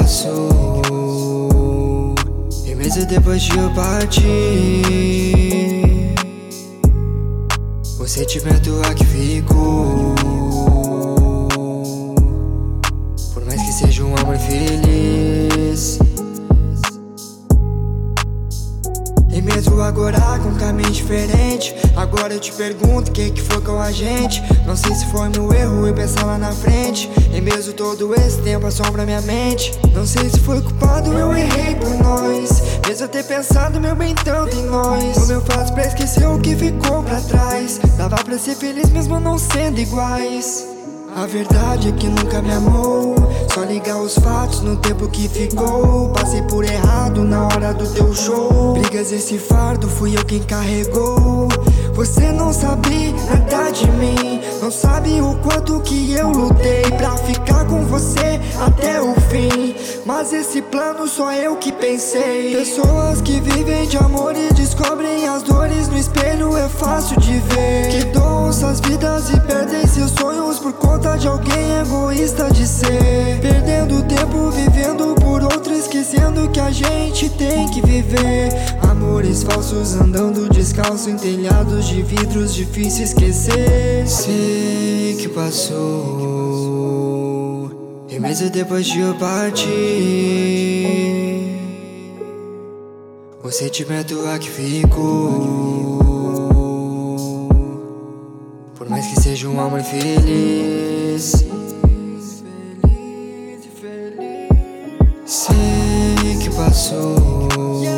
passou, e mesmo depois de eu partir, o sentimento aqui ficou. Por mais que seja um amor feliz, e mesmo agora com um caminho diferente, agora eu te pergunto o que foi com a gente. Não sei se foi meu erro eu pensar lá na frente, e mesmo todo esse tempo assombra minha mente. Não sei se foi culpado, eu errei por nós, mesmo eu ter pensado meu bem tanto em nós. Como eu faço pra esquecer o que ficou pra trás? Dava pra ser feliz mesmo não sendo iguais. A verdade é que nunca me amou, só ligar os fatos no tempo que ficou. Passei por errado na hora do teu show, brigas esse fardo fui eu quem carregou. Você não sabe nada de mim, não sabe o quanto que eu lutei pra ficar com você até o fim, mas esse plano só eu que pensei. Pessoas que vivem de amor e descobrem as dores no espelho, é fácil de ver, que doam suas vidas e perdem seus sonhos por conta de alguém egoísta de ser. Perdendo tempo vivendo por outro, esquecendo que a gente tem que viver. Amores falsos andando descalço em telhados de vidros, difícil esquecer. Sei que passou, e mesmo depois de eu partir, o sentimento aqui ficou. Por mais que seja um amor feliz, sei que passou,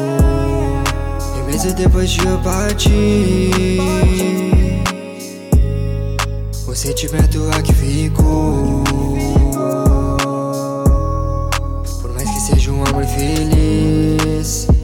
e mesmo depois de eu partir, o sentimento aqui ficou. Por mais que seja um amor feliz,